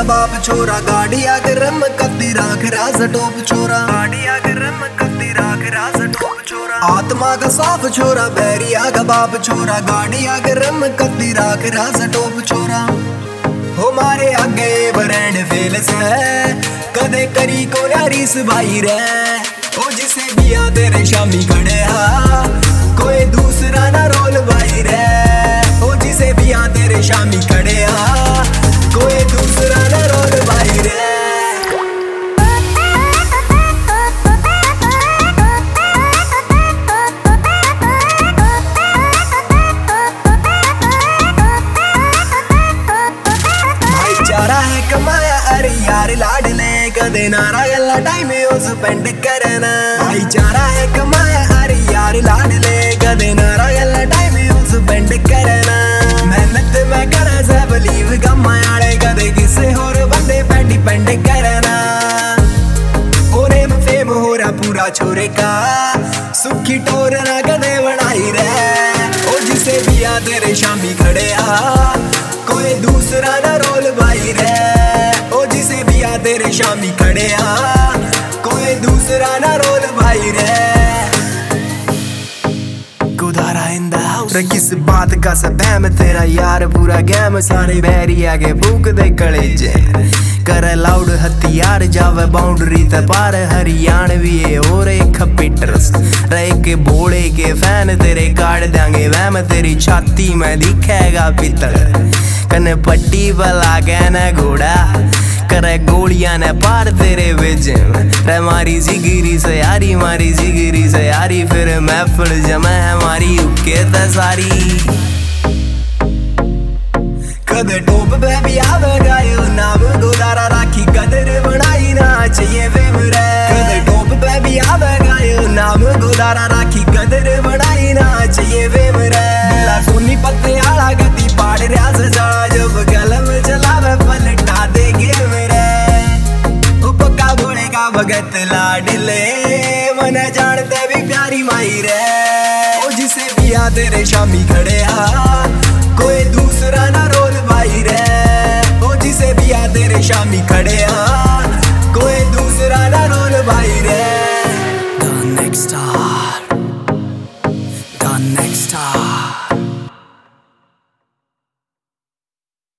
बाप छोरा गाड़िया गरम कत्ती राख राज टोप छोरा गाड़िया गरम कत्ती राख राज टोप छोरा आत्मा का साफ छोरा बैरिया का बाप छोरा गाड़िया गरम कत्ती राख राज टोप छोरा हमारे आगे ब्रांड फेल से कदे करी को रीस भाई रे ओ जिसे बिया तेरे शामी खड़े कोई दूसरा ना रोल भाई रे ओ जिसे बिया तेरे शामी खड़े कोई दूसरा ना रोल भाई रे भाईचारा है कमाया अरे यार लाडले कदे नारा गल्ला टाइम स्पेंड करना भाईचारा है कमाया अरे यार लाडले कदे नारा गल्ला टाइम स्पेंड करना मेहनत मैं करा से बलीव कमाया कदे किसे होर बंदे पे डिपेंड करना ओरे फेम हो रहा पूरा छोरे का सुखी टोर ना कदे बनाई रे ओ जिसे बिया तेरे शामी खड़े कोई दूसरा ना रोल भाई रे ओ जिसे बिया तेरे शामी खड़े कोई दूसरा ना रोल भाई रे गुदारा इन द हाउस किस बात का सबैम तेरा यार पूरा गैम सारे बैरी आगे फूक दे कलेजे कर लाउड हथियार जावे बाउंड्री ते पार हरियाणवी और एक पिटरस रहे के बोले के फैन तेरे काट देंगे वैम तेरी छाती में दिखेगा पितर कने पट्टी बला गया न घोड़ा करे गोलियां ने पार तेरे विच रे मारी जिगरी से यारी फिर महफिल जमा है हमारी उके ते सारी कदे टोप पे भी आवेगा यो नाम गुदारा राखी कदर बनाई ना चाहिए फेम रे कदे टोप पे भी आवेगा यो नाम गुदारा राखी कदर बनाई ना चाहिए फेम रे बिला सुनी पत्ते आला गति पाड़ रहा सजा जब कलम चलावे पलटा दे गेम रे उपका बोले का भगत लाडले मन जानते भी प्यारी माई रे ओ जिसे बिया तेरे शामी खड़े कोई दूसरा ना रोल भाई रे ओ जिसे बिया तेरे शामी खड़े